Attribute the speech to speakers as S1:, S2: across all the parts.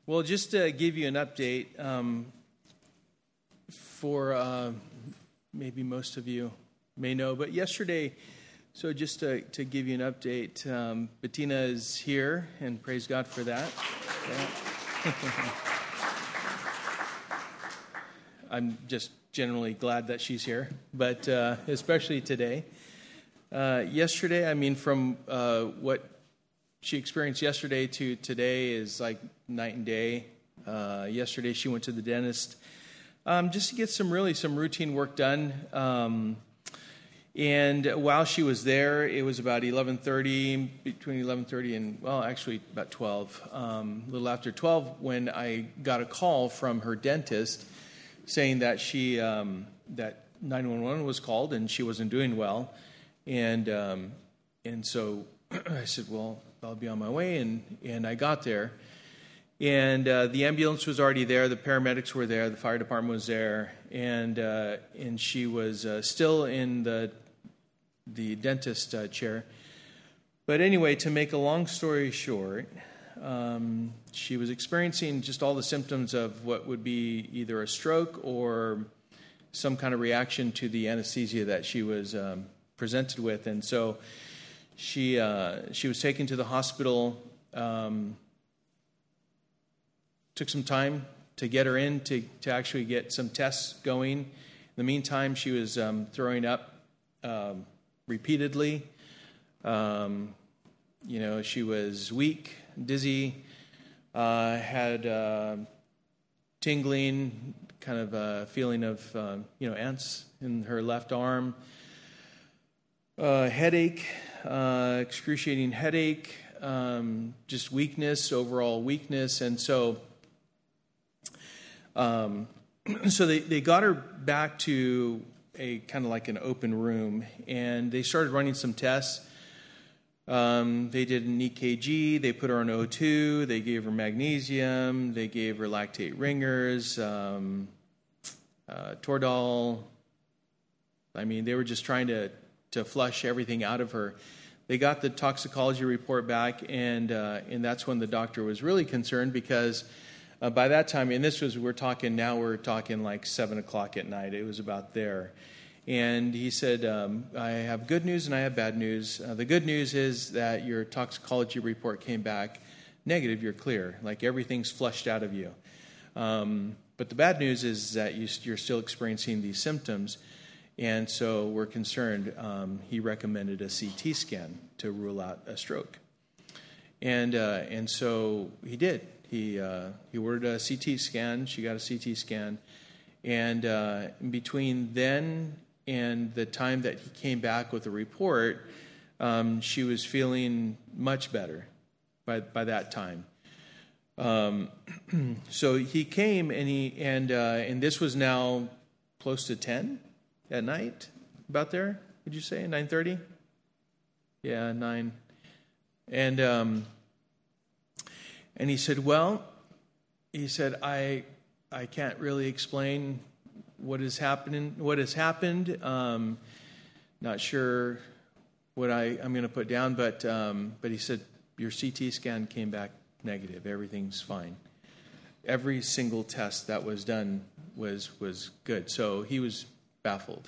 S1: Well, just to give you an update, for maybe most of you may know, but yesterday, so just to give you an update, Bettina is here, and praise God for that. I'm just generally glad that she's here, but especially today. Yesterday, from what she experienced yesterday to today is like night and day. Yesterday she went to the dentist just to get some routine work done. And while she was there, it was about 11:30, between 11:30 and, actually about 12, a little after 12, when I got a call from her dentist saying that that 911 was called and she wasn't doing well. And so I said, well, I'll be on my way, and I got there, and the ambulance was already there, the paramedics were there, the fire department was there, and she was still in the dentist chair. But anyway, to make a long story short, she was experiencing just all the symptoms of what would be either a stroke or some kind of reaction to the anesthesia that she was presented with, and so she was taken to the hospital. Took some time to get her in to actually get some tests going. In the meantime, she was throwing up repeatedly. She was weak, dizzy, had tingling, kind of a feeling of ants in her left arm. Headache, excruciating headache, just weakness, overall weakness. And so they got her back to a kind of like an open room, and they started running some tests. They did an EKG, they put her on O2, they gave her magnesium, they gave her lactate ringers, Toradol. They were just trying to flush everything out of her. They got the toxicology report back, and that's when the doctor was really concerned, because by that time, and we're talking like 7 o'clock at night. It was about there. And he said, I have good news and I have bad news. The good news is that your toxicology report came back negative. You're clear. Like everything's flushed out of you. But the bad news is that you're still experiencing these symptoms. And so we're concerned. He recommended a CT scan to rule out a stroke. And so he did. He ordered a CT scan. She got a CT scan. And in between then and the time that he came back with a report, she was feeling much better by that time. So he came, and this was now close to 10 at night, about there. Would you say 9:30? Yeah, 9. And he said, I can't really explain what has happened. Not sure what I'm going to put down, but he said, your CT scan came back negative. Everything's fine. Every single test that was done was good. So he was baffled.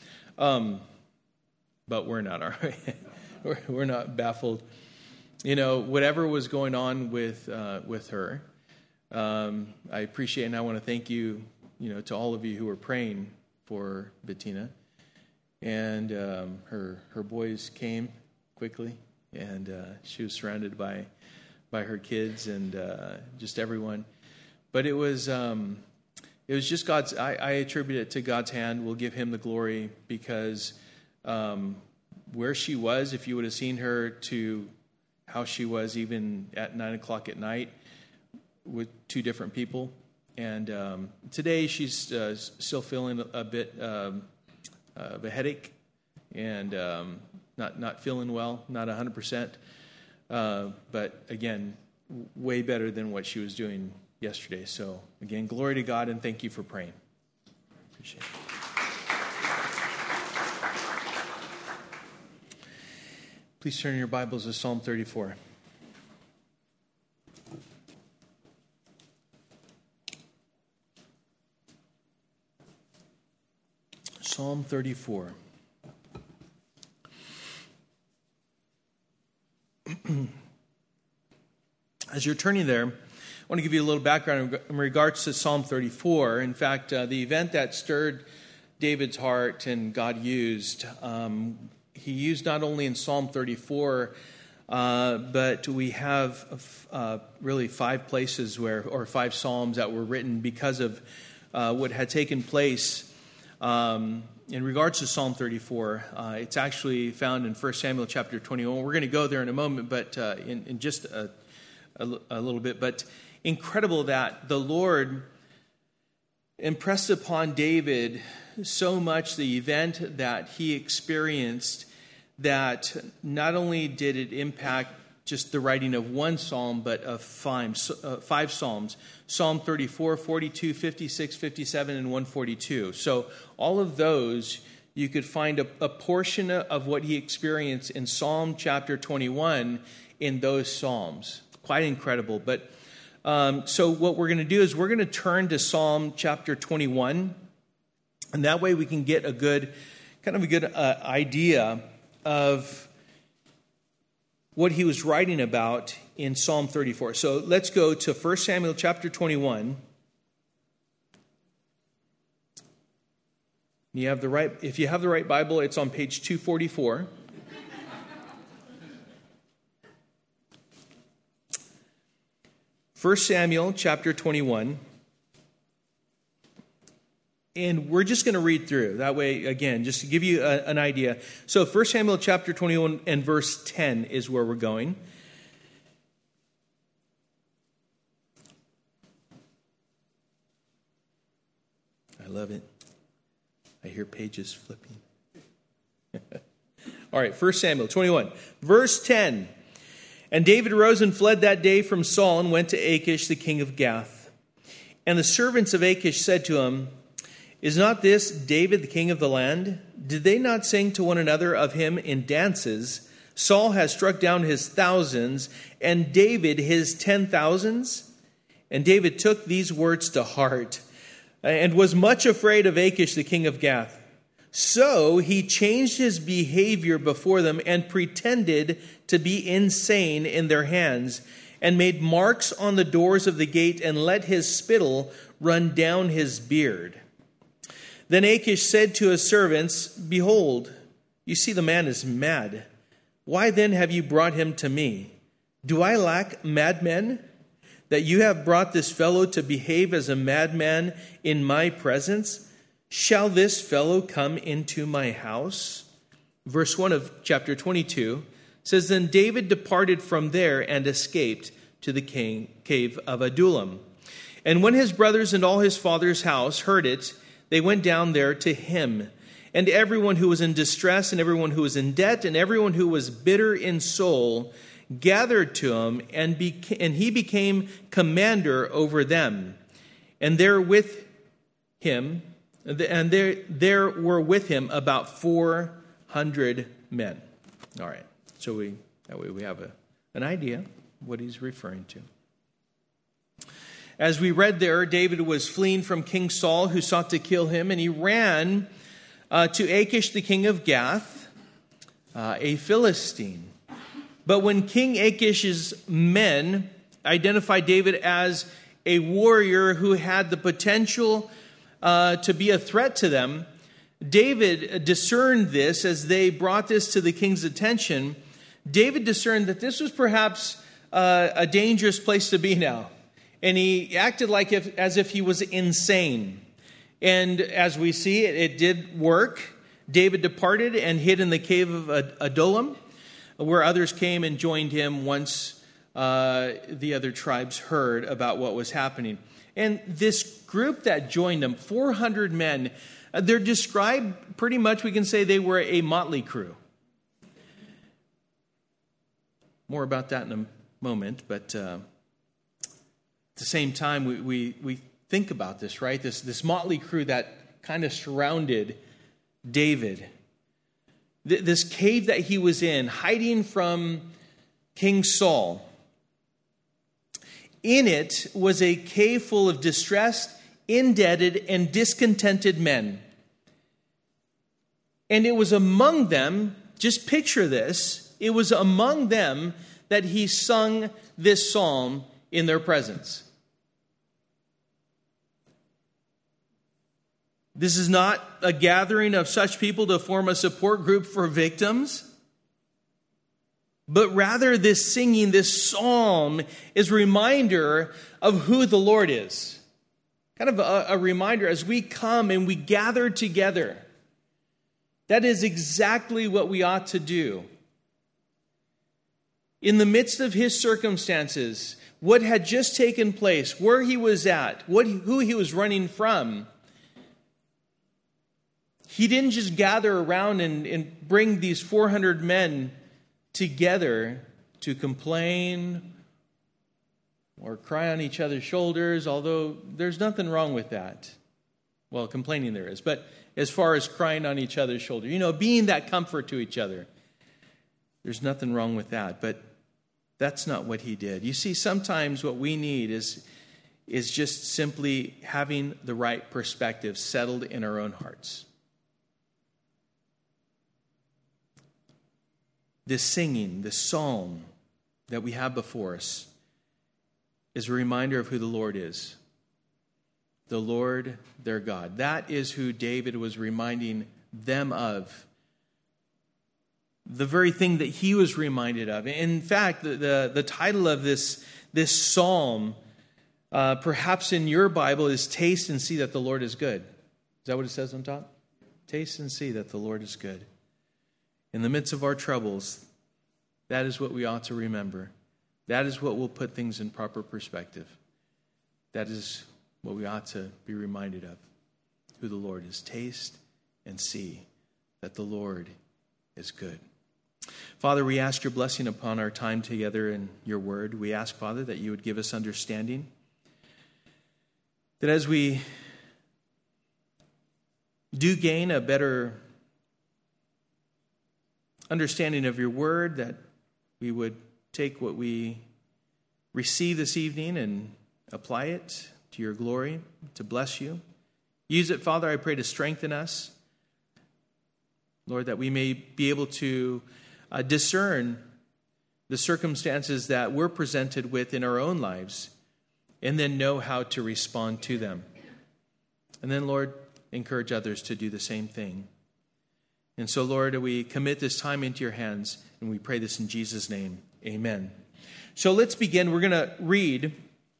S1: But we're not, all right. We're not baffled. Whatever was going on with her, I appreciate, and I want to thank you, to all of you who were praying for Bettina. And her boys came quickly, and she was surrounded by her kids and just everyone. But it was just God's. I attribute it to God's hand. We'll give Him the glory, because where she was, if you would have seen her to how she was even at 9 o'clock at night with two different people. And today she's still feeling a bit of a headache and not feeling well, not 100%. But again, way better than what she was doing yesterday. So again, glory to God, and thank you for praying. Appreciate it. Please turn your Bibles to Psalm 34. Psalm 34. As you're turning there, I want to give you a little background in regards to Psalm 34. In fact, the event that stirred David's heart and God used, he used not only in Psalm 34, but we have really 5 places or 5 Psalms that were written because of what had taken place in regards to Psalm 34. It's actually found in 1 Samuel chapter 21. We're going to go there in a moment, but in just a little bit. But incredible that the Lord impressed upon David so much the event that he experienced that not only did it impact just the writing of one psalm, but of 5 psalms. Psalm 34, 42, 56, 57, and 142. So all of those, you could find a portion of what he experienced in Psalm chapter 21 in those psalms. Quite incredible. But so what we're going to do is we're going to turn to Psalm chapter 21, and that way we can get a good idea of what he was writing about in Psalm 34. So let's go to 1 Samuel chapter 21. If you have the right Bible, it's on page 244. First Samuel chapter 21. And we're just going to read through. That way, again, just to give you an idea. So 1 Samuel chapter 21 and verse 10 is where we're going. I love it. I hear pages flipping. All right, 1 Samuel 21, verse 10. And David arose and fled that day from Saul and went to Achish, the king of Gath. And the servants of Achish said to him, "Is not this David, the king of the land? Did they not sing to one another of him in dances? Saul has struck down his thousands, and David his 10,000s." And David took these words to heart, and was much afraid of Achish, the king of Gath. So he changed his behavior before them, and pretended to be insane in their hands, and made marks on the doors of the gate, and let his spittle run down his beard. Then Achish said to his servants, "Behold, you see the man is mad. Why then have you brought him to me? Do I lack madmen, that you have brought this fellow to behave as a madman in my presence? Shall this fellow come into my house?" Verse 1 of chapter 22 says, "Then David departed from there and escaped to the cave of Adullam. And when his brothers and all his father's house heard it, they went down there to him. And everyone who was in distress, and everyone who was in debt, and everyone who was bitter in soul gathered to him, and he became commander over them. And there were with him about 400 men. All right, so that way we have an idea what he's referring to. As we read there, David was fleeing from King Saul, who sought to kill him, and he ran to Achish, the king of Gath, a Philistine. But when King Achish's men identified David as a warrior who had the potential to be a threat to them, David discerned this as they brought this to the king's attention. David discerned that this was perhaps a dangerous place to be now. And he acted as if he was insane. And as we see, it did work. David departed and hid in the cave of Adullam, where others came and joined him once the other tribes heard about what was happening. And this group that joined them, 400 men, they're described pretty much, we can say they were a motley crew. More about that in a moment, but at the same time, we think about this, right? This motley crew that kind of surrounded David. This cave that he was in, hiding from King Saul. In it was a cave full of distressed, indebted, and discontented men. And it was among them, just picture this, it was among them that he sung this psalm in their presence. This is not a gathering of such people to form a support group for victims, but rather this singing, this psalm is a reminder of who the Lord is. Kind of a reminder as we come and we gather together. That is exactly what we ought to do. In the midst of his circumstances, what had just taken place, where he was at, who he was running from, he didn't just gather around and bring these 400 men together to complain or cry on each other's shoulders, although there's nothing wrong with that. Well, complaining there is, but as far as crying on each other's shoulder, being that comfort to each other, there's nothing wrong with that, but that's not what he did. You see, sometimes what we need is just simply having the right perspective settled in our own hearts. This singing, this psalm that we have before us is a reminder of who the Lord is. The Lord, their God. That is who David was reminding them of. The very thing that he was reminded of. In fact, the title of this psalm, perhaps in your Bible, is Taste and See That the Lord is Good. Is that what it says on top? Taste and see that the Lord is good. In the midst of our troubles, that is what we ought to remember. That is what will put things in proper perspective. That is what we ought to be reminded of, who the Lord is. Taste and see that the Lord is good. Father, we ask your blessing upon our time together in your word. We ask, Father, that you would give us understanding. That as we do gain a better understanding of your word, that we would take what we receive this evening and apply it to your glory, to bless you. Use it, Father, I pray, to strengthen us. Lord, that we may be able to discern the circumstances that we're presented with in our own lives and then know how to respond to them. And then, Lord, encourage others to do the same thing. And so, Lord, we commit this time into your hands, and we pray this in Jesus' name. Amen. So let's begin. We're going to read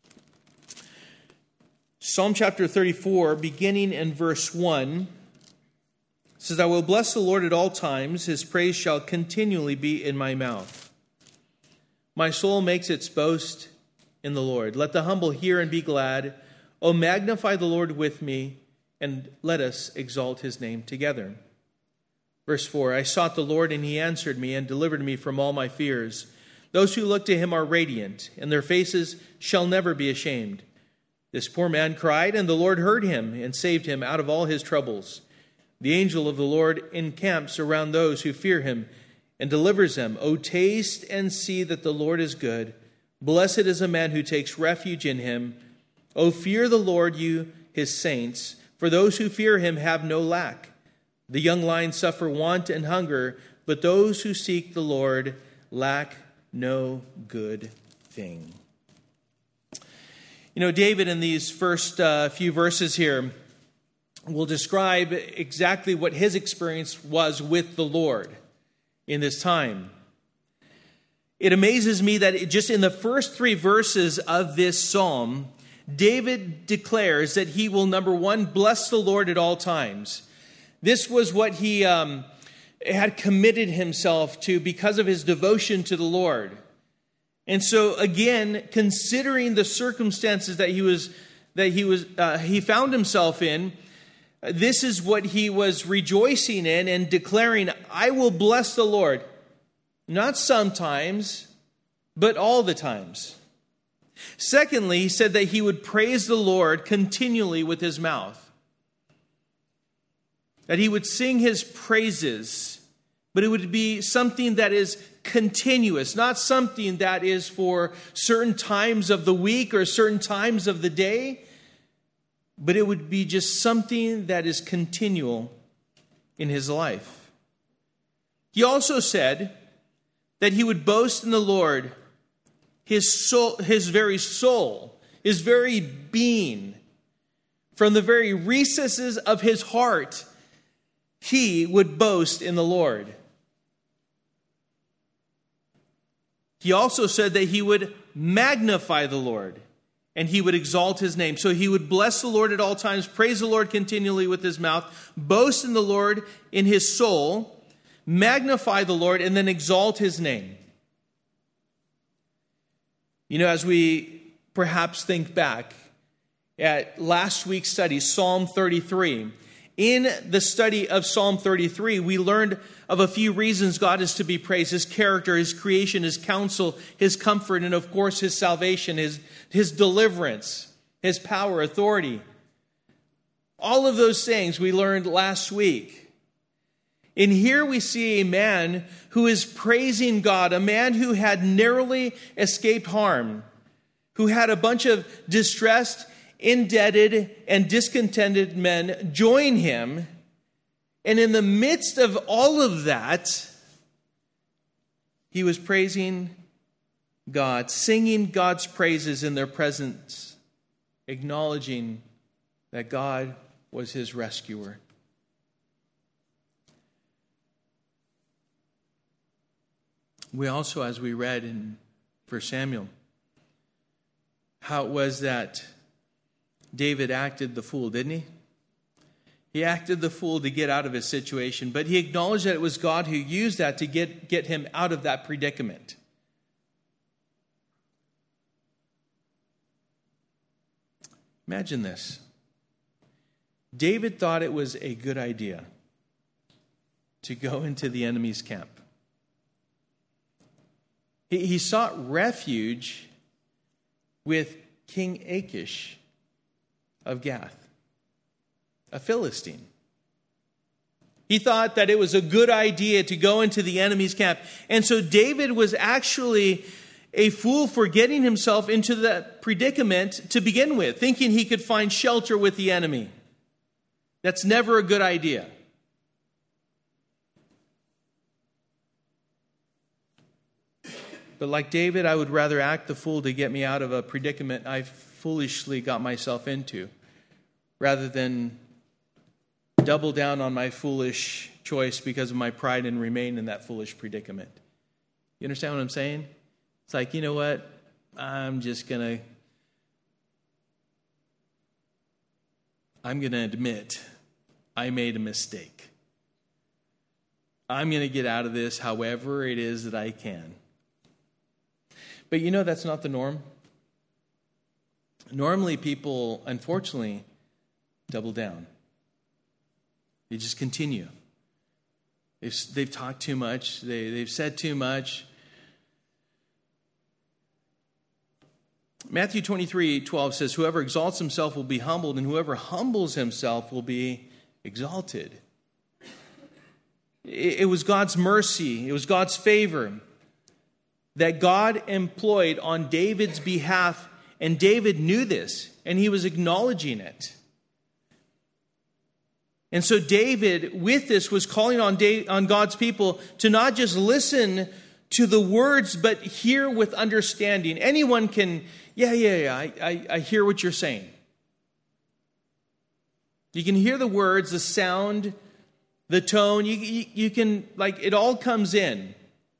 S1: Psalm chapter 34, beginning in verse 1. It says, I will bless the Lord at all times. His praise shall continually be in my mouth. My soul makes its boast in the Lord. Let the humble hear and be glad. O magnify the Lord with me, and let us exalt his name together. Verse 4, I sought the Lord, and he answered me and delivered me from all my fears. Those who look to him are radiant, and their faces shall never be ashamed. This poor man cried, and the Lord heard him and saved him out of all his troubles. The angel of the Lord encamps around those who fear him and delivers them. O taste and see that the Lord is good. Blessed is a man who takes refuge in him. O fear the Lord, you his saints, for those who fear him have no lack. The young lions suffer want and hunger, but those who seek the Lord lack no good thing. David in these first few verses here will describe exactly what his experience was with the Lord in this time. It amazes me that just in the first 3 verses of this psalm, David declares that he will, number one, bless the Lord at all times. This was what he had committed himself to because of his devotion to the Lord. And so again, considering the circumstances that he found himself in, this is what he was rejoicing in and declaring, I will bless the Lord. Not sometimes, but all the times. Secondly, he said that he would praise the Lord continually with his mouth. That he would sing his praises, but it would be something that is continuous, not something that is for certain times of the week or certain times of the day, but it would be just something that is continual in his life. He also said that he would boast in the Lord, his soul, his very soul, his very being. From the very recesses of his heart, he would boast in the Lord. He also said that he would magnify the Lord and he would exalt his name. So he would bless the Lord at all times, praise the Lord continually with his mouth, boast in the Lord in his soul, magnify the Lord, and then exalt his name. You know, as we perhaps think back at last week's study, Psalm 33, in the study of Psalm 33, we learned of a few reasons God is to be praised: his character, his creation, his counsel, his comfort, and of course his salvation, his deliverance, his power, authority. All of those things we learned last week. And here we see a man who is praising God, a man who had narrowly escaped harm, who had a bunch of distressed, indebted, and discontented men join him. And in the midst of all of that, he was praising God, singing God's praises in their presence, acknowledging that God was his rescuer. We also, as we read in 1 Samuel, how it was that David acted the fool, didn't he? He acted the fool to get out of his situation, but he acknowledged that it was God who used that to get him out of that predicament. Imagine this. David thought it was a good idea to go into the enemy's camp. He sought refuge with King Achish of Gath, a Philistine. He thought that it was a good idea to go into the enemy's camp. And so David was actually a fool for getting himself into that predicament to begin with, thinking he could find shelter with the enemy. That's never a good idea. But like David, I would rather act the fool to get me out of a predicament I foolishly got myself into, rather than double down on my foolish choice because of my pride and remain in that foolish predicament. You understand what I'm saying? It's like, you know what? I'm going to admit I made a mistake. I'm going to get out of this however it is that I can. But you know that's not the norm. Normally people, unfortunately, double down. They just continue. They've talked too much. They've said too much. Matthew 23:12 says, "Whoever exalts himself will be humbled, and whoever humbles himself will be exalted." It was God's mercy. It was God's favor that God employed on David's behalf, and David knew this, and he was acknowledging it. And so David, with this, was calling on God's people to not just listen to the words, but hear with understanding. Anyone can, I hear what you're saying. You can hear the words, the sound, the tone. You can, it all comes in.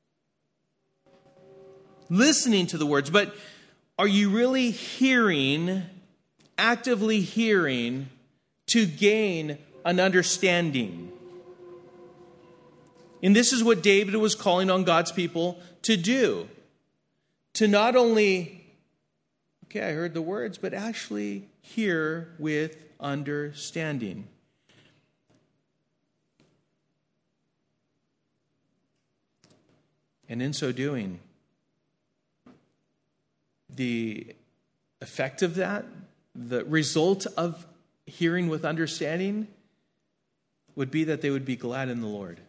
S1: Listening to the words, but are you really hearing, actively hearing, to gain an understanding? And this is what David was calling on God's people to do. To not only, I heard the words, but actually hear with understanding. And in so doing, the effect of that, the result of hearing with understanding, would be that they would be glad in the Lord.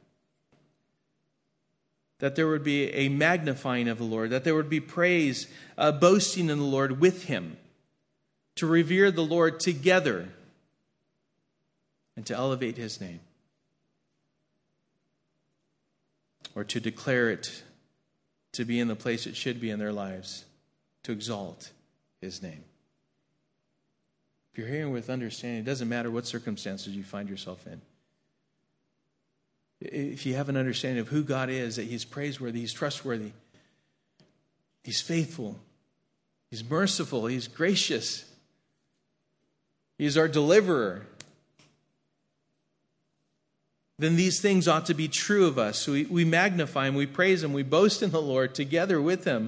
S1: That there would be a magnifying of the Lord. That there would be praise, boasting in the Lord with him. To revere the Lord together. And to elevate his name. or to declare it to be in the place it should be in their lives, to exalt his name. If you're hearing with understanding, it doesn't matter what circumstances you find yourself in. If you have an understanding of who God is, that he's praiseworthy, he's trustworthy, he's faithful, he's merciful, he's gracious, he's our deliverer, then these things ought to be true of us. So we magnify him, we praise him, we boast in the Lord together with him.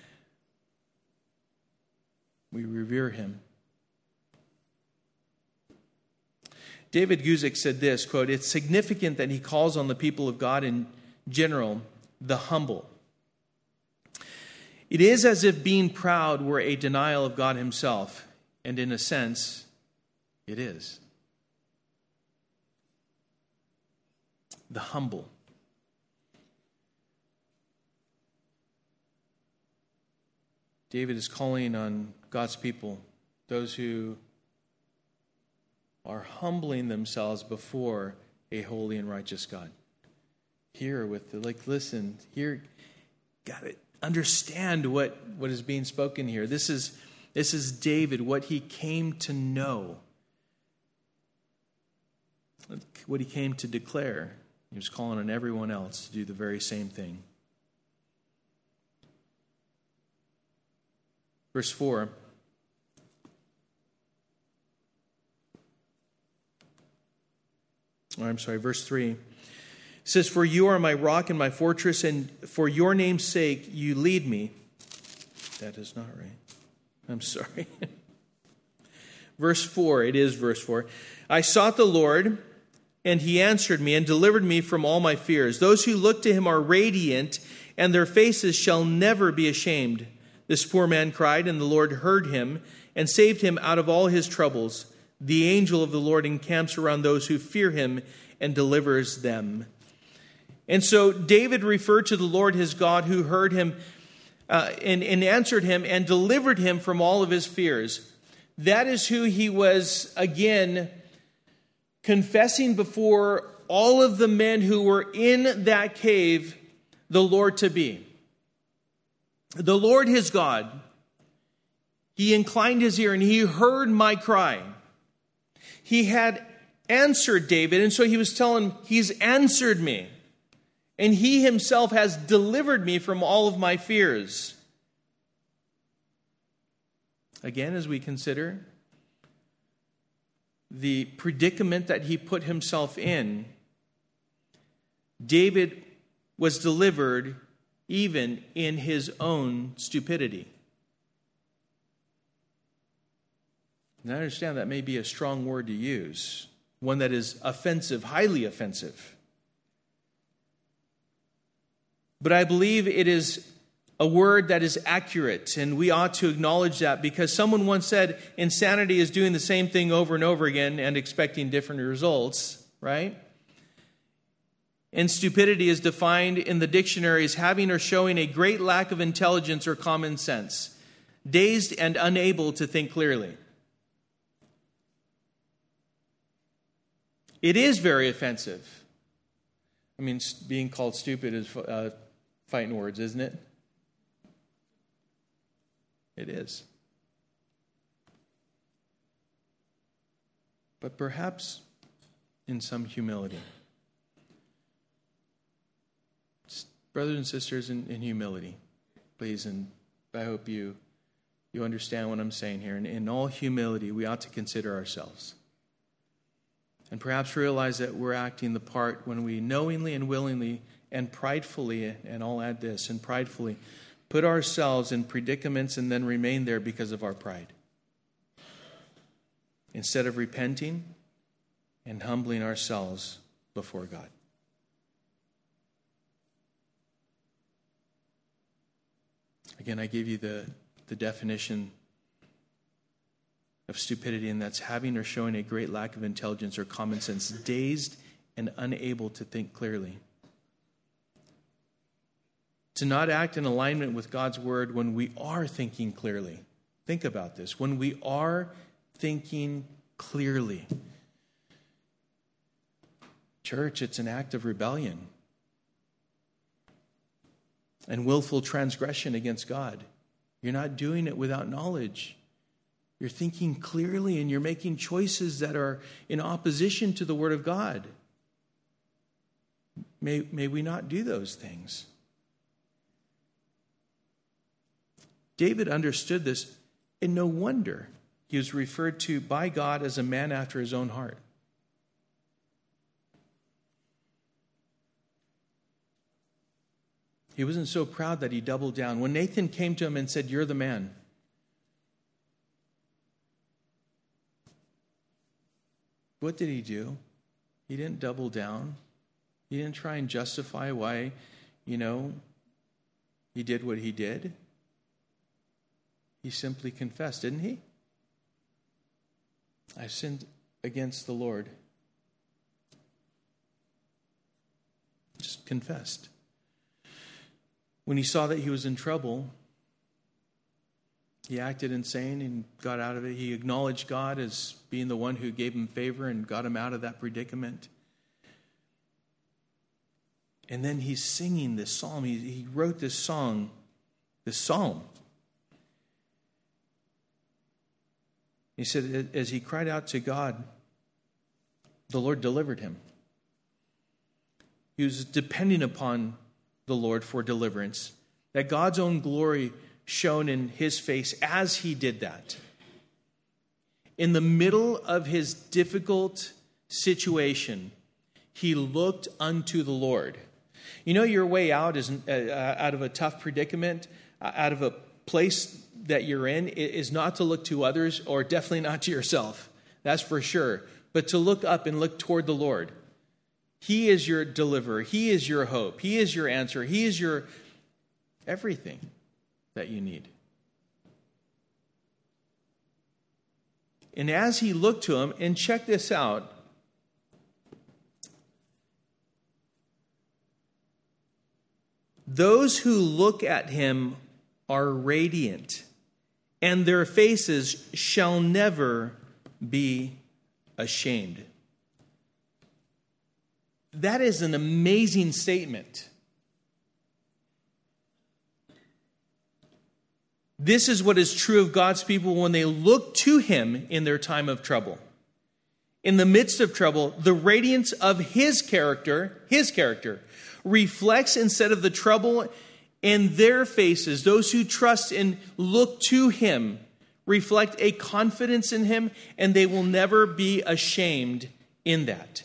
S1: We revere him. David Guzik said this, quote, "It's significant that he calls on the people of God in general the humble. It is as if being proud were a denial of God himself, and in a sense, it is. The humble. David is calling on God's people, those who are humbling themselves before a holy and righteous God. Hear with listen, hear, got to understand what is being spoken here. This is David, what he came to know, what he came to declare. He was calling on everyone else to do the very same thing. Verse 4. Verse 3. It says, "For you are my rock and my fortress, and for your name's sake you lead me." That is not right. I'm sorry. Verse 4. It is verse 4. "I sought the Lord, and he answered me and delivered me from all my fears. Those who look to him are radiant, and their faces shall never be ashamed. This poor man cried, and the Lord heard him and saved him out of all his troubles. The angel of the Lord encamps around those who fear him and delivers them." And so David referred to the Lord his God, who heard him and answered him and delivered him from all of his fears. That is who he was, again, confessing before all of the men who were in that cave the Lord to be. The Lord his God, he inclined his ear and he heard my cry. He had answered David, and so he was telling him, he's answered me. And he himself has delivered me from all of my fears. Again, as we consider the predicament that he put himself in, David was delivered even in his own stupidity. And I understand that may be a strong word to use, one that is offensive, highly offensive. But I believe it is a word that is accurate, and we ought to acknowledge that, because someone once said insanity is doing the same thing over and over again and expecting different results, right? And stupidity is defined in the dictionary as having or showing a great lack of intelligence or common sense, dazed and unable to think clearly. It is very offensive. I mean, being called stupid is fighting words, isn't it? It is. But perhaps in some humility. Brothers and sisters, in humility, please, and I hope you understand what I'm saying here. And in all humility, we ought to consider ourselves. And perhaps realize that we're acting the part when we knowingly and willingly and pridefully, and I'll add this, and pridefully, put ourselves in predicaments and then remain there because of our pride. Instead of repenting and humbling ourselves before God. Again, I gave you the definition of stupidity, and that's having or showing a great lack of intelligence or common sense, dazed and unable to think clearly. To not act in alignment with God's word when we are thinking clearly. Think about this. When we are thinking clearly. Church, it's an act of rebellion. and willful transgression against God. You're not doing it without knowledge. You're thinking clearly and you're making choices that are in opposition to the Word of God. May we not do those things. David understood this, and no wonder he was referred to by God as a man after his own heart. He wasn't so proud that he doubled down. When Nathan came to him and said, "You're the man," what did he do? He didn't double down. He didn't try and justify why, he did what he did. He simply confessed, didn't he? "I've sinned against the Lord." Just confessed. When he saw that he was in trouble, he acted insane and got out of it. He acknowledged God as being the one who gave him favor and got him out of that predicament. And then he's singing this psalm. He wrote this song, this psalm. He said, as he cried out to God, the Lord delivered him. He was depending upon the Lord for deliverance, that God's own glory shone in his face as he did that. In the middle of his difficult situation, he looked unto the Lord. Your way out is out of a tough predicament, out of a place that you're in, is not to look to others, or definitely not to yourself. That's for sure. But to look up and look toward the Lord. He is your deliverer. He is your hope. He is your answer. He is your everything that you need. And as he looked to him, and check this out, those who look at him are radiant, and their faces shall never be ashamed. That is an amazing statement. This is what is true of God's people when they look to him in their time of trouble. In the midst of trouble, the radiance of his character reflects instead of the trouble in their faces. Those who trust and look to him reflect a confidence in him, and they will never be ashamed in that.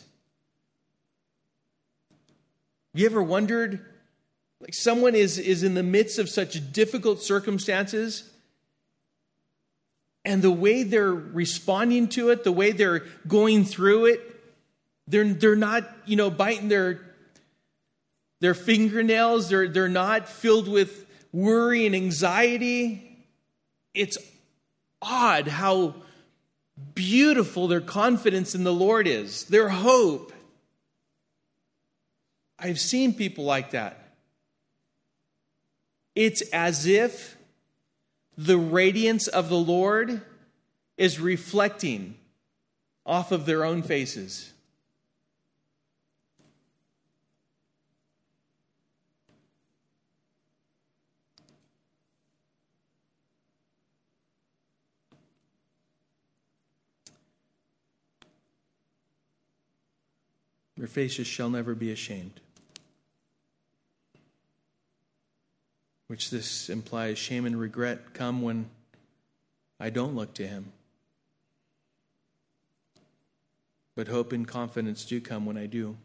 S1: You ever wondered, like someone is in the midst of such difficult circumstances, and the way they're responding to it, the way they're going through it, they're not, biting their fingernails. They're not filled with worry and anxiety. It's odd how beautiful their confidence in the Lord is, their hope. I've seen people like that. It's as if the radiance of the Lord is reflecting off of their own faces. Your faces shall never be ashamed. Which this implies shame and regret come when I don't look to him. But hope and confidence do come when I do.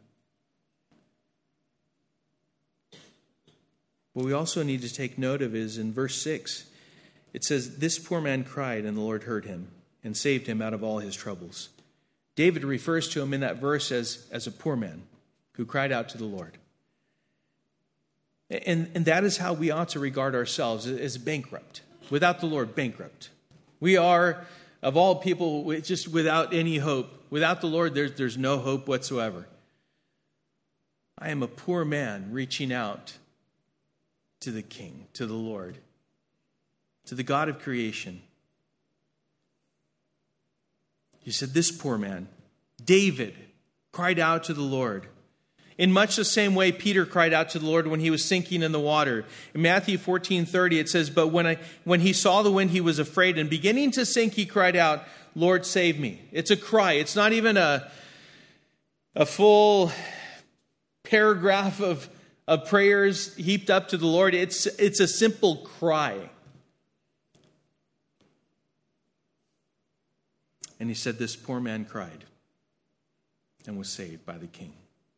S1: What we also need to take note of is in verse 6, it says, "This poor man cried, and the Lord heard him and saved him out of all his troubles." David refers to him in that verse as a poor man who cried out to the Lord. And that is how we ought to regard ourselves, as bankrupt. Without the Lord, bankrupt. We are, of all people, just without any hope. Without the Lord, there's no hope whatsoever. I am a poor man reaching out to the King, to the Lord, to the God of creation. He said, this poor man, David, cried out to the Lord. In much the same way, Peter cried out to the Lord when he was sinking in the water. In Matthew 14:30, it says, "But when he saw the wind, he was afraid, and beginning to sink, he cried out, 'Lord, save me.'" It's a cry. It's not even a full paragraph of prayers heaped up to the Lord. It's a simple cry. And he said, "This poor man cried and was saved by the king."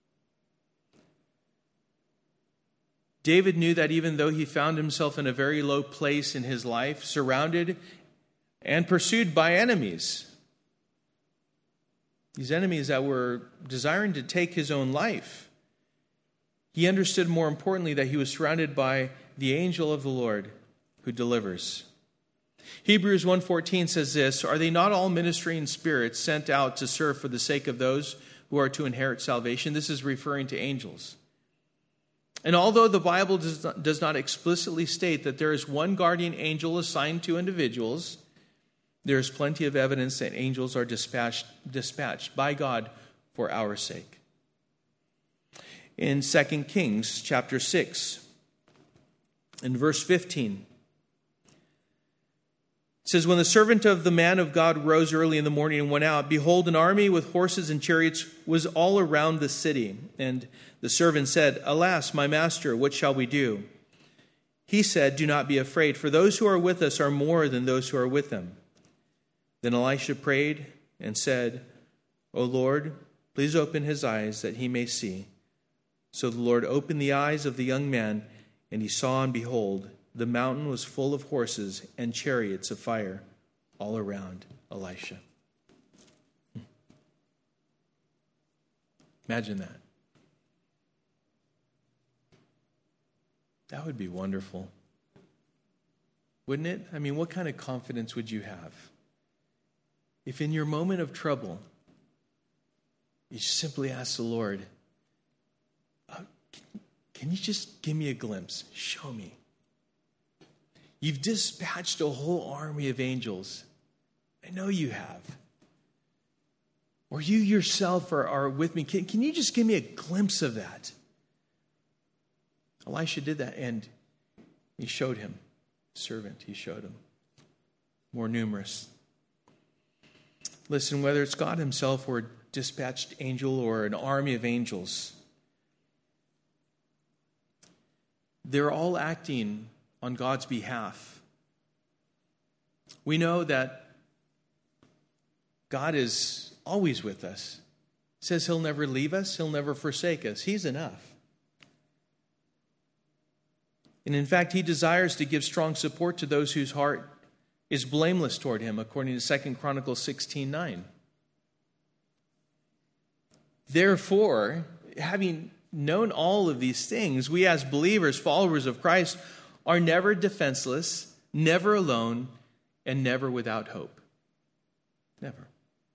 S1: David knew that even though he found himself in a very low place in his life, surrounded and pursued by enemies, these enemies that were desiring to take his own life, he understood more importantly that he was surrounded by the angel of the Lord who delivers. Hebrews 1:14 says this, "Are they not all ministering spirits sent out to serve for the sake of those who are to inherit salvation?" This is referring to angels. And although the Bible does not explicitly state that there is one guardian angel assigned to individuals, there is plenty of evidence that angels are dispatched by God for our sake. In 2 Kings chapter 6, in verse 15, it says, "When the servant of the man of God rose early in the morning and went out, behold, an army with horses and chariots was all around the city. And the servant said, 'Alas, my master, what shall we do?' He said, 'Do not be afraid, for those who are with us are more than those who are with them.' Then Elisha prayed and said, 'O Lord, please open his eyes that he may see.' So the Lord opened the eyes of the young man, and he saw, and behold, the mountain was full of horses and chariots of fire all around Elisha." Imagine that. That would be wonderful. Wouldn't it? I mean, what kind of confidence would you have if in your moment of trouble, you simply ask the Lord, "Can you just give me a glimpse? Show me." You've dispatched a whole army of angels. I know you have. Or you yourself are with me. Can you just give me a glimpse of that? Elisha did that, and he showed him. Servant, he showed him. More numerous. Listen, whether it's God himself or a dispatched angel or an army of angels, they're all acting on God's behalf. We know that God is always with us. It says he'll never leave us, he'll never forsake us. He's enough. And in fact, he desires to give strong support to those whose heart is blameless toward him, according to 2 Chronicles 16:9. Therefore, having known all of these things, we as believers, followers of Christ, are never defenseless, never alone, and never without hope. Never.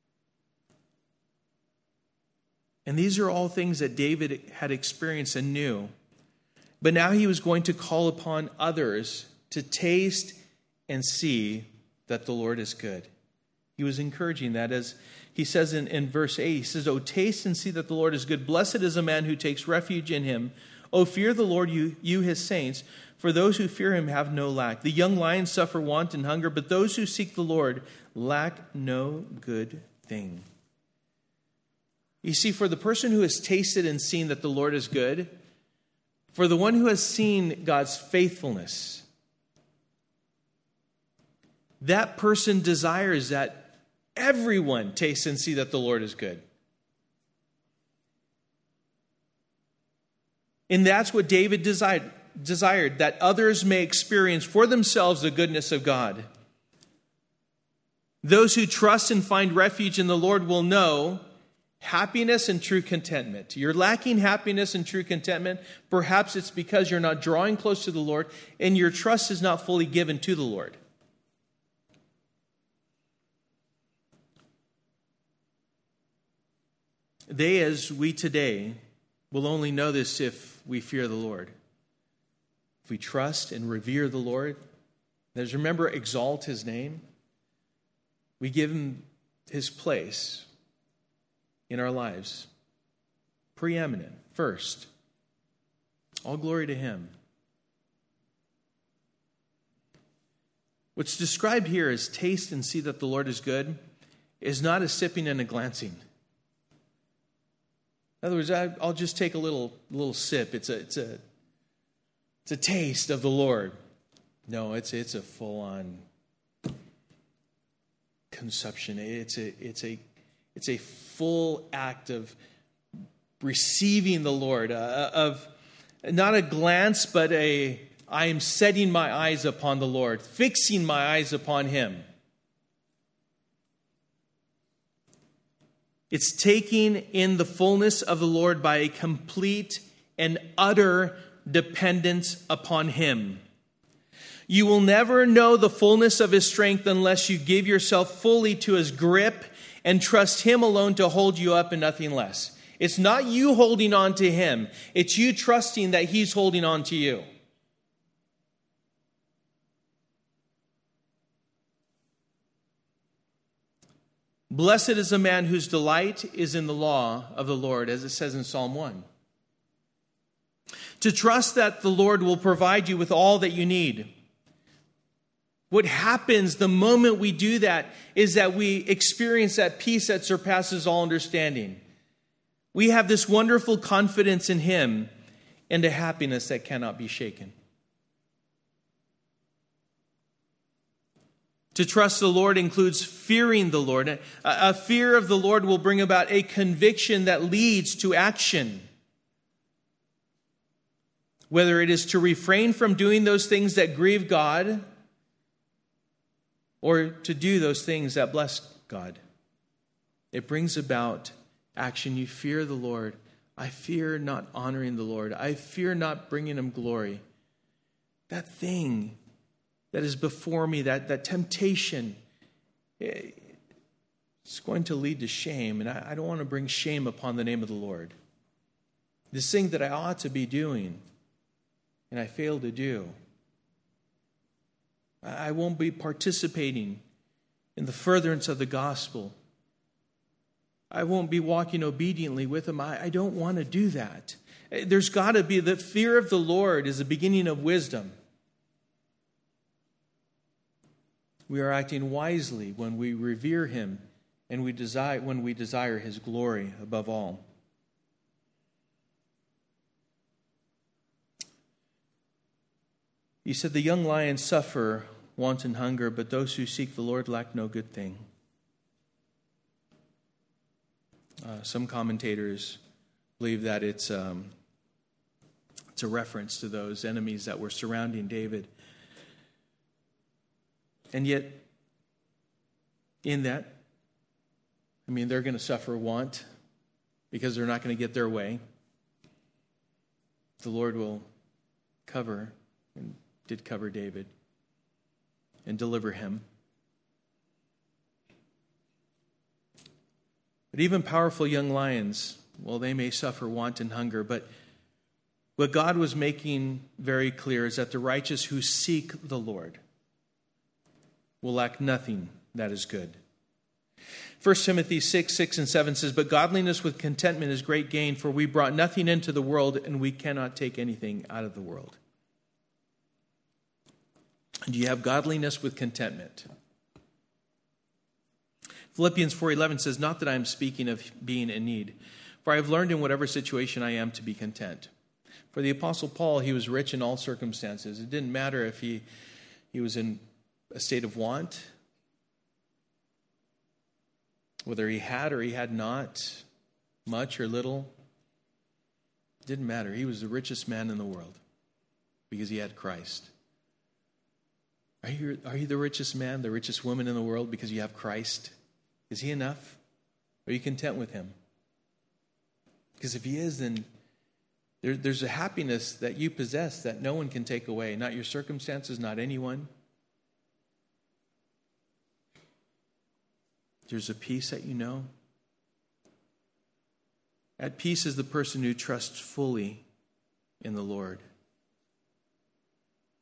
S1: And these are all things that David had experienced and knew. But now he was going to call upon others to taste and see that the Lord is good. He was encouraging that, as he says in verse 8, he says, "O taste and see that the Lord is good. Blessed is a man who takes refuge in him. O fear the Lord, you his saints, for those who fear him have no lack. The young lions suffer want and hunger, but those who seek the Lord lack no good thing." You see, for the person who has tasted and seen that the Lord is good, for the one who has seen God's faithfulness, that person desires that everyone taste and see that the Lord is good. And that's what David desired, that others may experience for themselves the goodness of God. Those who trust and find refuge in the Lord will know happiness and true contentment. You're lacking happiness and true contentment. Perhaps it's because you're not drawing close to the Lord and your trust is not fully given to the Lord. They, as we today, will only know this if we fear the Lord. If we trust and revere the Lord, there's, remember, exalt his name. We give him his place in our lives. preeminent, first. All glory to him. What's described here as taste and see that the Lord is good is not a sipping and a glancing. In other words, I'll just take a little sip. It's a taste of the Lord. No, it's a full-on consumption. It's a full act of receiving the Lord, of not a glance, but I am setting my eyes upon the Lord, fixing my eyes upon him. It's taking in the fullness of the Lord by a complete and utter dependence upon him. You will never know the fullness of his strength unless you give yourself fully to his grip and trust him alone to hold you up and nothing less. It's not you holding on to him. It's you trusting that he's holding on to you. Blessed is the man whose delight is in the law of the Lord, as it says in Psalm 1. To trust that the Lord will provide you with all that you need. What happens the moment we do that is that we experience that peace that surpasses all understanding. We have this wonderful confidence in him and a happiness that cannot be shaken. To trust the Lord includes fearing the Lord. A fear of the Lord will bring about a conviction that leads to action. Whether it is to refrain from doing those things that grieve God or to do those things that bless God. It brings about action. You fear the Lord. I fear not honoring the Lord. I fear not bringing him glory. That thing that is before me, that temptation, it's going to lead to shame. And I don't want to bring shame upon the name of the Lord. This thing that I ought to be doing and I fail to do. I won't be participating in the furtherance of the gospel. I won't be walking obediently with him. I don't want to do that. There's got to be the fear of the Lord is the beginning of wisdom. We are acting wisely when we revere him and when we desire his glory above all. He said, the young lions suffer want and hunger, but those who seek the Lord lack no good thing. Some commentators believe that it's a reference to those enemies that were surrounding David. And yet, in that, they're going to suffer want because they're not going to get their way. The Lord will cover, and did cover David, and deliver him. But even powerful young lions, well, they may suffer want and hunger, but what God was making very clear is that the righteous who seek the Lord will lack nothing that is good. 1 Timothy 6 and 7 says, but godliness with contentment is great gain, for we brought nothing into the world, and we cannot take anything out of the world. Do you have godliness with contentment? Philippians 4:11 says, not that I am speaking of being in need, for I have learned in whatever situation I am to be content. For the Apostle Paul, he was rich in all circumstances. It didn't matter if he was in a state of want, whether he had or he had not, much or little. It didn't matter. He was the richest man in the world because he had Christ. Are you the richest man, the richest woman in the world because you have Christ? Is he enough? Are you content with him? Because if he is, then there's a happiness that you possess that no one can take away. Not your circumstances, not anyone. There's a peace that you know. At peace is the person who trusts fully in the Lord.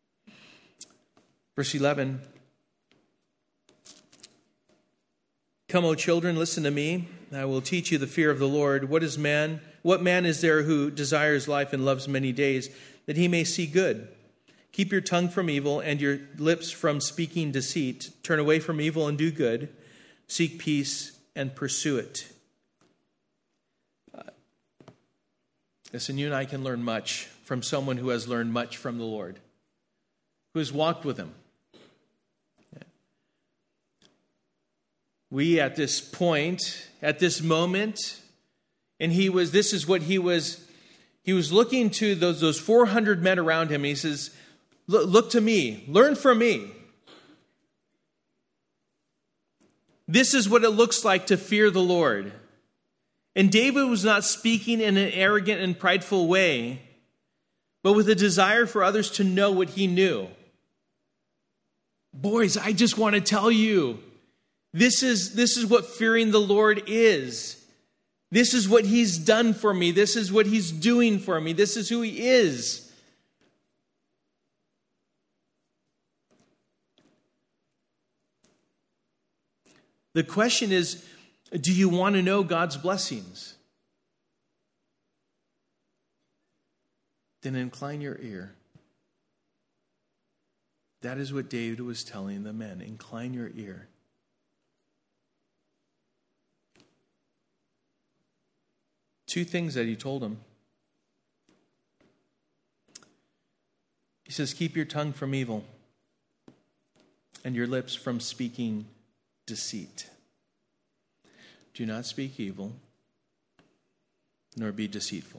S1: Verse 11. Come, O children, listen to me. I will teach you the fear of the Lord. What is man? What man is there who desires life and loves many days, that he may see good? Keep your tongue from evil and your lips from speaking deceit. Turn away from evil and do good. Seek peace and pursue it. Listen, you and I can learn much from someone who has learned much from the Lord, who has walked with him. We at this point, at this moment, and this is what he was looking to those 400 men around him. He says, look to me, learn from me. This is what it looks like to fear the Lord. And David was not speaking in an arrogant and prideful way, but with a desire for others to know what he knew. Boys, I just want to tell you, this is what fearing the Lord is. This is what he's done for me. This is what he's doing for me. This is who he is. The question is, do you want to know God's blessings? Then incline your ear. That is what David was telling the men. Incline your ear. Two things that he told them. He says, keep your tongue from evil and your lips from speaking deceit. Do not speak evil, nor be deceitful.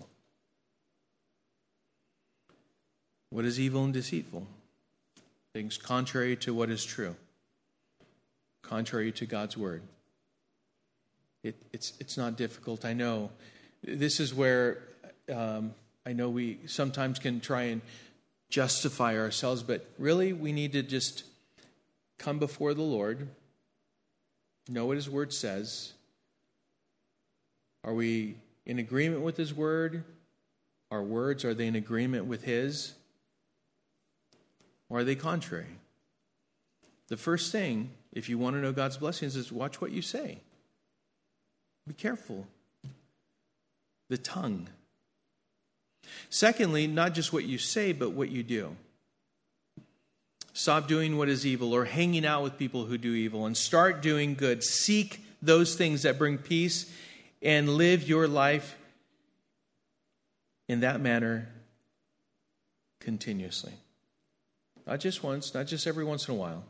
S1: What is evil and deceitful? Things contrary to what is true, contrary to God's word. It's not difficult. I know this is where I know we sometimes can try and justify ourselves, but really we need to just come before the Lord, know what his word says. Are we in agreement with his word? Our words, are they in agreement with his? Or are they contrary? The first thing, if you want to know God's blessings, is watch what you say. Be careful. The tongue. Secondly, not just what you say, but what you do. Stop doing what is evil or hanging out with people who do evil and start doing good. Seek those things that bring peace and live your life in that manner continuously. Not just once, not just every once in a while.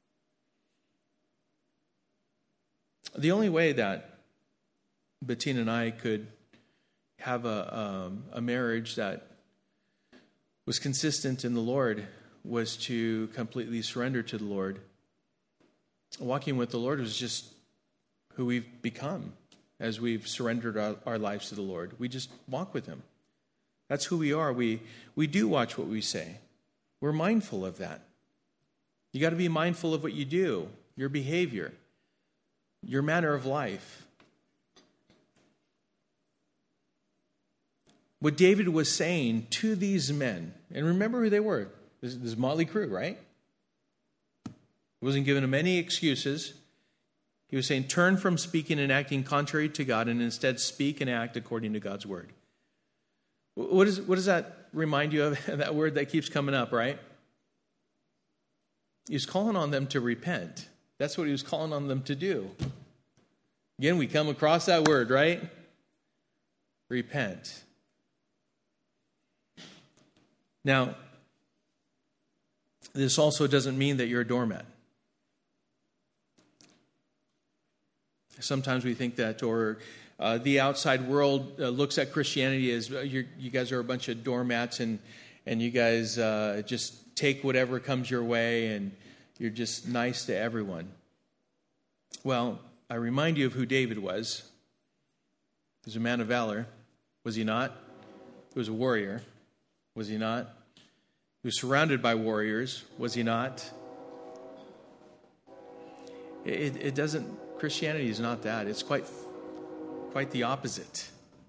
S1: The only way that Bettina and I could have a marriage that was consistent in the Lord was to completely surrender to the Lord. Walking with the Lord was just who we've become as we've surrendered our lives to the Lord. We just walk with him. That's who we are. We do watch what we say. We're mindful of that. You got to be mindful of what you do, your behavior, your manner of life. What David was saying to these men, and remember who they were. This is Motley Crue, right? He wasn't giving them any excuses. He was saying, turn from speaking and acting contrary to God and instead speak and act according to God's word. What does that remind you of? That word that keeps coming up, right? He was calling on them to repent. That's what he was calling on them to do. Again, we come across that word, right? Repent. Now, this also doesn't mean that you're a doormat. Sometimes we think that, or the outside world looks at Christianity as you guys are a bunch of doormats and you guys just take whatever comes your way and you're just nice to everyone. Well, I remind you of who David was. He was a man of valor, was he not? He was a warrior, was he not? He was surrounded by warriors, was he not? It doesn't. Christianity is not that. It's quite the opposite.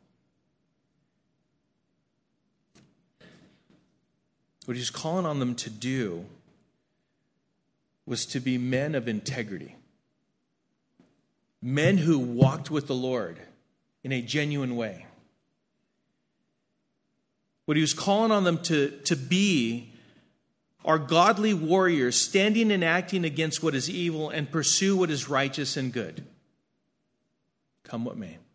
S1: What he's calling on them to do was to be men of integrity. Men who walked with the Lord in a genuine way. What he was calling on them to be are godly warriors, standing and acting against what is evil and pursue what is righteous and good, come what may.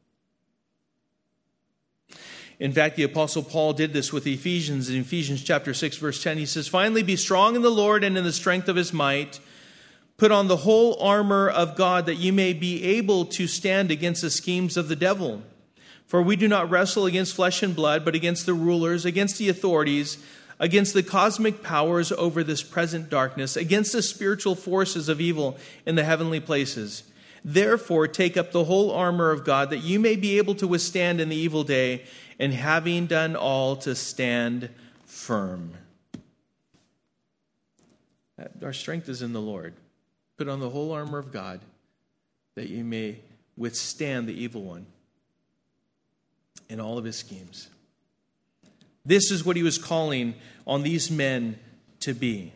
S1: In fact, the Apostle Paul did this with Ephesians. In Ephesians chapter 6, verse 10, he says, "Finally, be strong in the Lord and in the strength of his might. Put on the whole armor of God that you may be able to stand against the schemes of the devil. For we do not wrestle against flesh and blood, but against the rulers, against the authorities, against the cosmic powers over this present darkness, against the spiritual forces of evil in the heavenly places. Therefore, take up the whole armor of God that you may be able to withstand in the evil day, and having done all, to stand firm." Our strength is in the Lord. Put on the whole armor of God that you may withstand the evil one and all of his schemes. This is what he was calling on these men to be.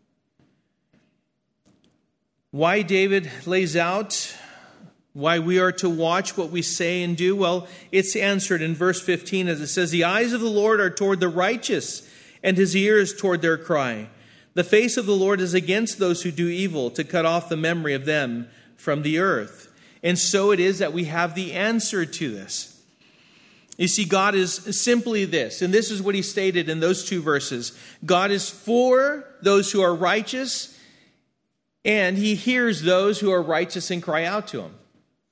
S1: Why David lays out why we are to watch what we say and do, well, it's answered in verse 15 as it says, "The eyes of the Lord are toward the righteous, and his ears toward their cry. The face of the Lord is against those who do evil, to cut off the memory of them from the earth." And so it is that we have the answer to this. You see, God is simply this, and this is what he stated in those two verses. God is for those who are righteous, and he hears those who are righteous and cry out to him.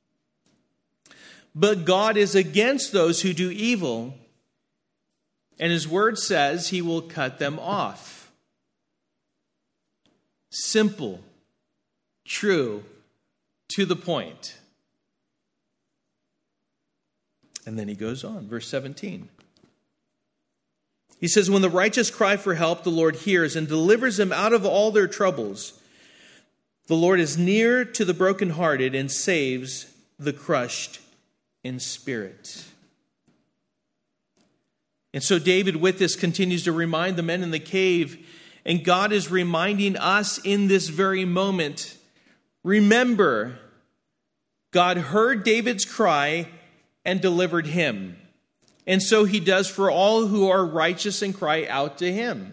S1: But God is against those who do evil, and his word says he will cut them off. Simple, true, to the point. And then he goes on, verse 17. He says, "When the righteous cry for help, the Lord hears and delivers them out of all their troubles. The Lord is near to the brokenhearted and saves the crushed in spirit." And so David, with this, continues to remind the men in the cave, and God is reminding us in this very moment. Remember, God heard David's cry and delivered him. And so he does for all who are righteous and cry out to him.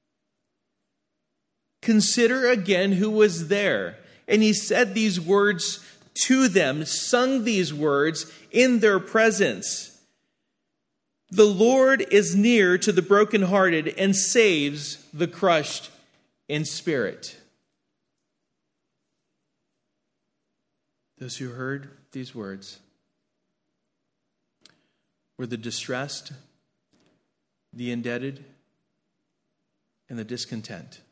S1: Consider again who was there. And he said these words to them, sung these words in their presence. "The Lord is near to the brokenhearted and saves the crushed in spirit." Those who heard these words were the distressed, the indebted, and the discontent.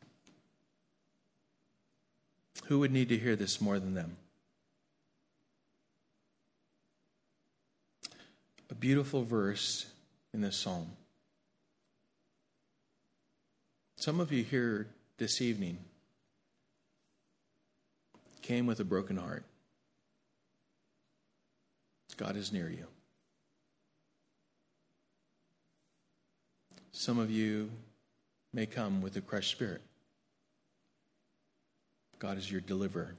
S1: Who would need to hear this more than them? A beautiful verse in this psalm. Some of you here this evening came with a broken heart. God is near you. Some of you may come with a crushed spirit. God is your deliverer.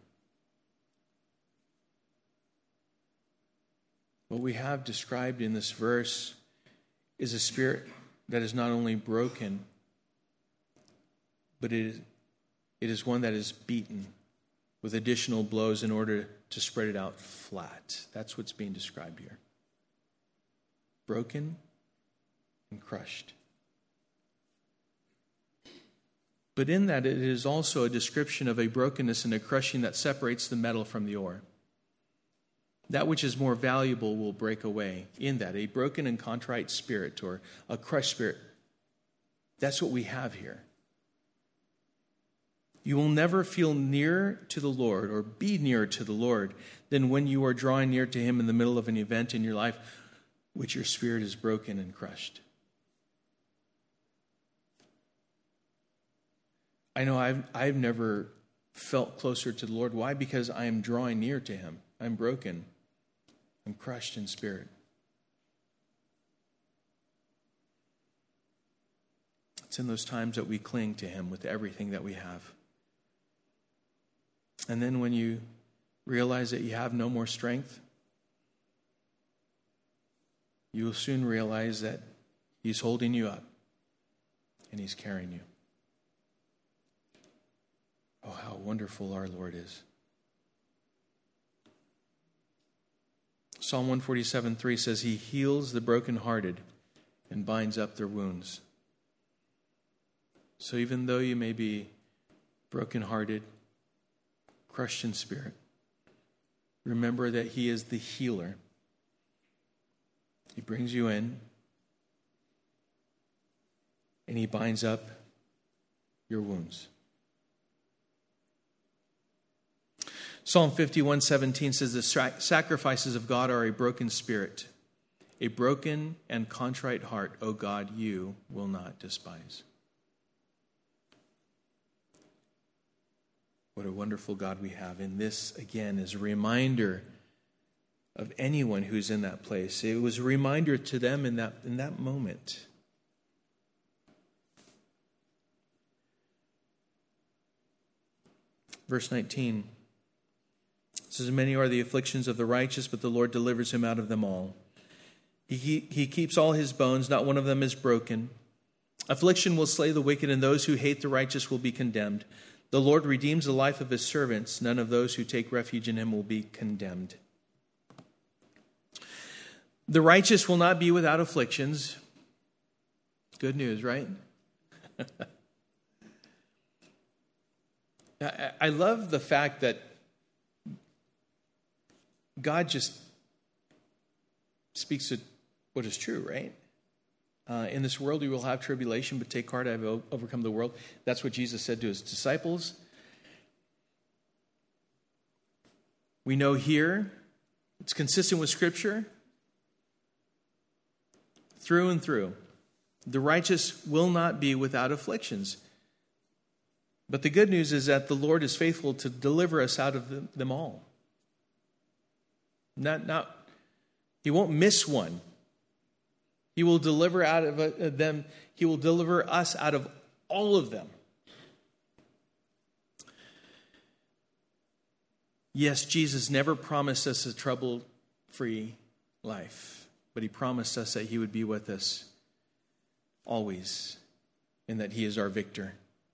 S1: What we have described in this verse is a spirit that is not only broken, but it is one that is beaten with additional blows in order to spread it out flat. That's what's being described here. Broken and crushed. But in that, it is also a description of a brokenness and a crushing that separates the metal from the ore. That which is more valuable will break away. In that, a broken and contrite spirit or a crushed spirit, that's what we have here. You will never feel near to the Lord or be nearer to the Lord than when you are drawing near to him in the middle of an event in your life which your spirit is broken and crushed. I know I've never felt closer to the Lord. Why? Because I am drawing near to him. I'm broken. I'm crushed in spirit. It's in those times that we cling to him with everything that we have. And then when you realize that you have no more strength, you will soon realize that He's holding you up and He's carrying you. Oh, how wonderful our Lord is. Psalm 147:3 says, He heals the brokenhearted and binds up their wounds. So even though you may be brokenhearted, crushed in spirit, remember that He is the healer. He brings you in and He binds up your wounds. Psalm 51:17 says, the sacrifices of God are a broken spirit, a broken and contrite heart, O God, you will not despise. What a wonderful God we have. And this, again, is a reminder of anyone who's in that place. It was a reminder to them in that moment. Verse 19 says, many are the afflictions of the righteous, but the Lord delivers him out of them all. He keeps all his bones, not one of them is broken. Affliction will slay the wicked, and those who hate the righteous will be condemned. The Lord redeems the life of his servants. None of those who take refuge in him will be condemned. The righteous will not be without afflictions. Good news, right? I love the fact that God just speaks to what is true, right? In this world you will have tribulation, but take heart, I have overcome the world. That's what Jesus said to his disciples. We know here, it's consistent with Scripture, through and through. The righteous will not be without afflictions. But the good news is that the Lord is faithful to deliver us out of them all. He won't miss one. He will deliver out of them. He will deliver us out of all of them. Yes, Jesus never promised us a trouble-free life, but He promised us that He would be with us always, and that He is our victor.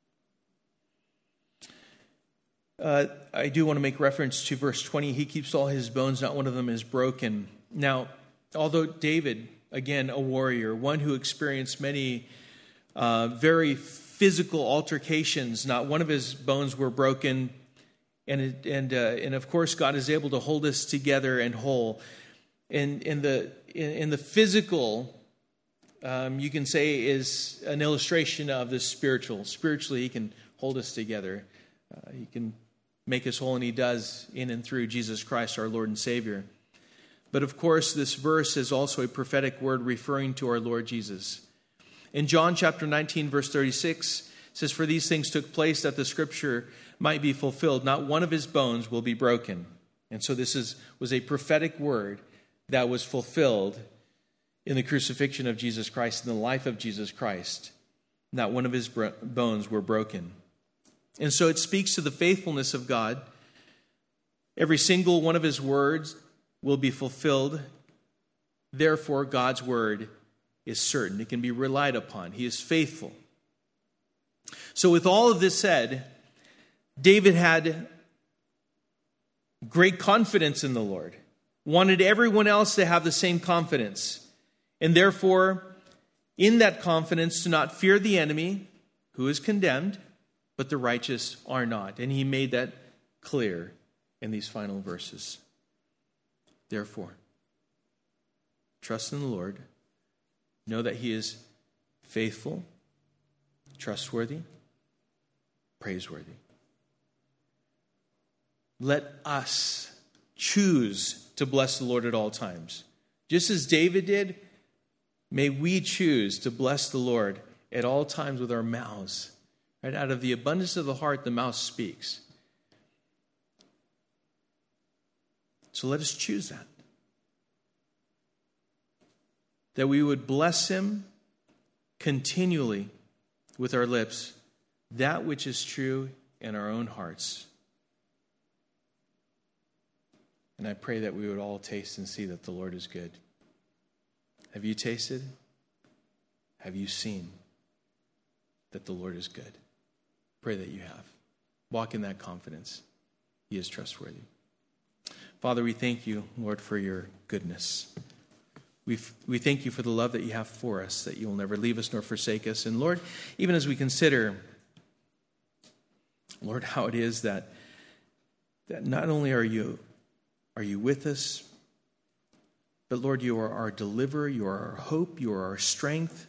S1: I do want to make reference to verse 20. He keeps all his bones, not one of them is broken. Now, although David, again, a warrior, one who experienced many very physical altercations, not one of his bones were broken. And of course, God is able to hold us together and whole. In the physical, you can say, is an illustration of the spiritual. Spiritually, He can hold us together. He can make us whole, and He does in and through Jesus Christ, our Lord and Savior. But of course, this verse is also a prophetic word referring to our Lord Jesus. In John chapter 19, verse 36, it says, for these things took place that the Scripture might be fulfilled. Not one of His bones will be broken. And so this was a prophetic word that was fulfilled in the crucifixion of Jesus Christ, in the life of Jesus Christ. Not one of His bones were broken. And so it speaks to the faithfulness of God. Every single one of His words will be fulfilled. Therefore, God's word is certain. It can be relied upon. He is faithful. So with all of this said, David had great confidence in the Lord, wanted everyone else to have the same confidence, and therefore, in that confidence, to not fear the enemy, who is condemned, but the righteous are not. And he made that clear in these final verses. Therefore, trust in the Lord. Know that He is faithful, trustworthy, praiseworthy. Let us choose to bless the Lord at all times. Just as David did, may we choose to bless the Lord at all times with our mouths. Right? Out of the abundance of the heart, the mouth speaks. So let us choose that. That we would bless Him continually with our lips, that which is true in our own hearts. And I pray that we would all taste and see that the Lord is good. Have you tasted? Have you seen that the Lord is good? Pray that you have. Walk in that confidence. He is trustworthy. Father, we thank you, Lord, for your goodness. We thank you for the love that you have for us, that you will never leave us nor forsake us. And Lord, even as we consider, Lord, how it is that not only are you with us, but Lord, you are our deliverer, you are our hope, you are our strength.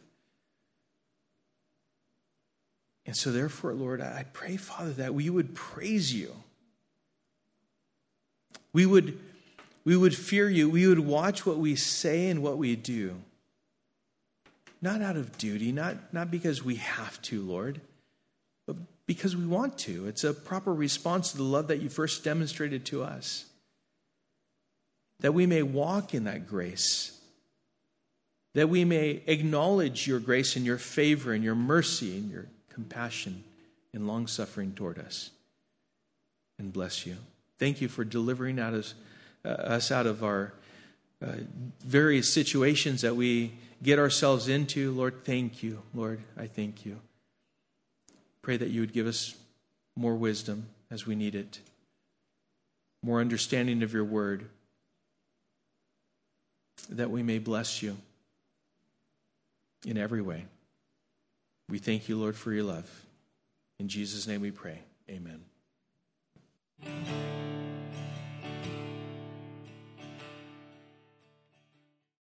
S1: And so therefore, Lord, I pray, Father, that we would praise you. We would fear you. We would watch what we say and what we do. Not out of duty, not because we have to, Lord, but because we want to. It's a proper response to the love that you first demonstrated to us. That we may walk in that grace. That we may acknowledge your grace and your favor and your mercy and your compassion and long-suffering toward us. And bless you. Thank you for delivering us out of our various situations that we get ourselves into. Lord, thank you. Lord, I thank you. Pray that you would give us more wisdom as we need it, more understanding of your word, that we may bless you in every way. We thank you, Lord, for your love. In Jesus' name we pray. Amen.